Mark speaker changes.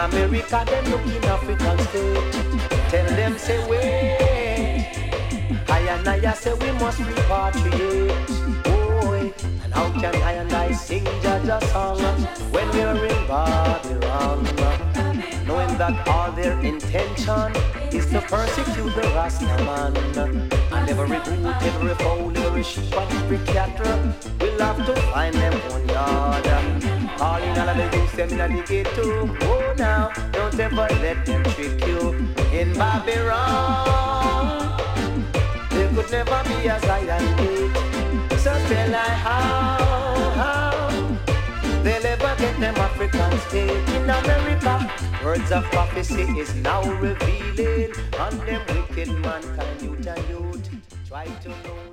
Speaker 1: America, them looking African state. Tell them say wait. I and I say we must repatriate. Boy, and how can I and I sing Jaja song when we're in Babylon? Knowing that all their intention is to persecute the Rastaman. And every boot, every fowl, every sheep and every cattle will have to find them own yard. All in all of the youth, them in the ghetto. Oh now, don't ever let them trick you. In Babylon, there could never be a Zion gate. So tell I how they'll ever get them African state. In America, words of prophecy is now revealing on them wicked mankind, youth and youth. Try to know